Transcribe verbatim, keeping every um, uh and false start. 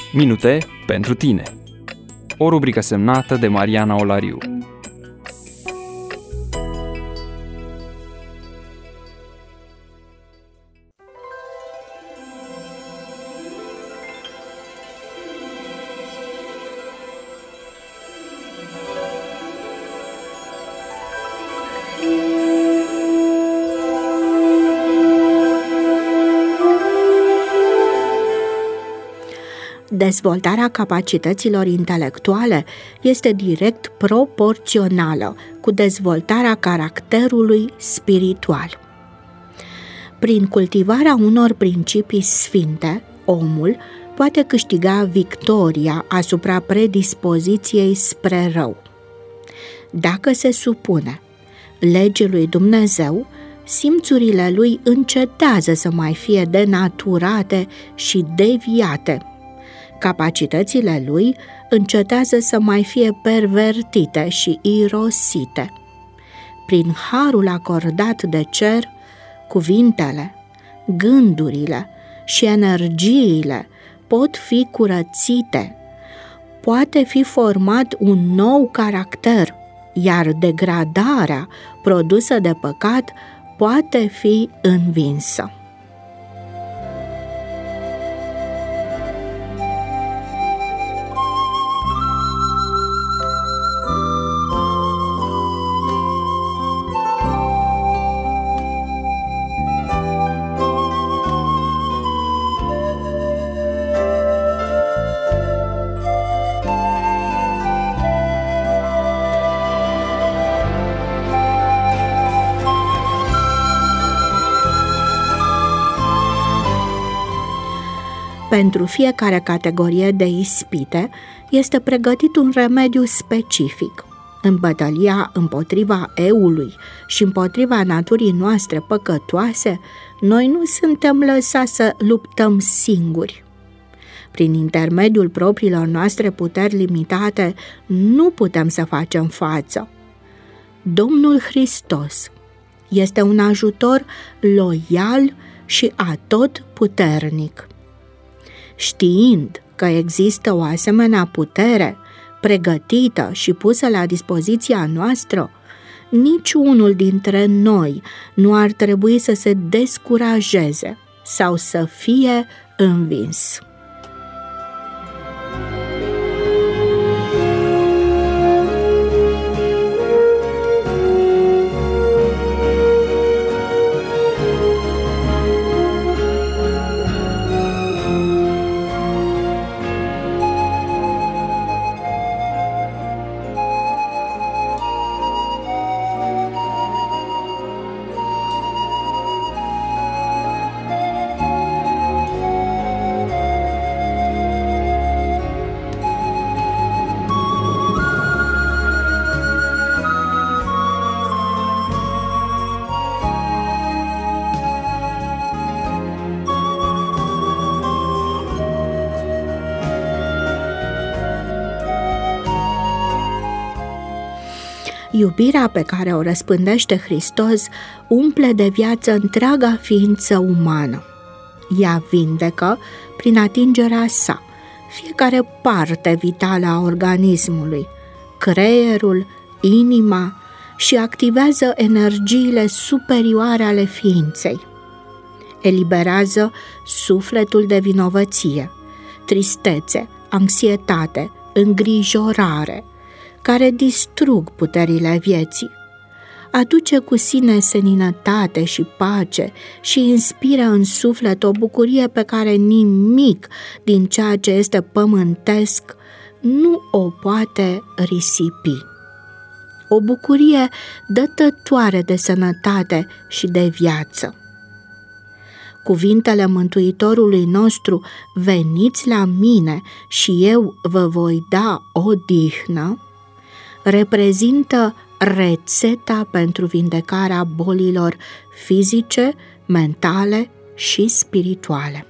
Minute pentru tine. O rubrică semnată de Mariana Olariu. Dezvoltarea capacităților intelectuale este direct proporțională cu dezvoltarea caracterului spiritual. Prin cultivarea unor principii sfinte, omul poate câștiga victoria asupra predispoziției spre rău. Dacă se supune legii lui Dumnezeu, simțurile lui încetează să mai fie denaturate și deviate. Capacitățile lui încetează să mai fie pervertite și irosite. Prin harul acordat de cer, cuvintele, gândurile și energiile pot fi curățite. Poate fi format un nou caracter, iar degradarea produsă de păcat poate fi învinsă. Pentru fiecare categorie de ispite este pregătit un remediu specific. În bătălia împotriva eului și împotriva naturii noastre păcătoase, noi nu suntem lăsați să luptăm singuri. Prin intermediul propriilor noastre puteri limitate, nu putem să facem față. Domnul Hristos este un ajutor loial și atotputernic. Știind că există o asemenea putere pregătită și pusă la dispoziția noastră, niciunul dintre noi nu ar trebui să se descurajeze sau să fie învins. Iubirea pe care o răspândește Hristos umple de viață întreaga ființă umană. Ea vindecă, prin atingerea sa, fiecare parte vitală a organismului, creierul, inima, și activează energiile superioare ale ființei. Eliberează sufletul de vinovăție, tristețe, anxietate, îngrijorare, care distrug puterile vieții. Aduce cu sine seninătate și pace și inspiră în suflet o bucurie pe care nimic din ceea ce este pământesc nu o poate risipi. O bucurie dătătoare de sănătate și de viață. Cuvintele Mântuitorului nostru, veniți la mine și eu vă voi da odihnă, reprezintă rețeta pentru vindecarea bolilor fizice, mentale și spirituale.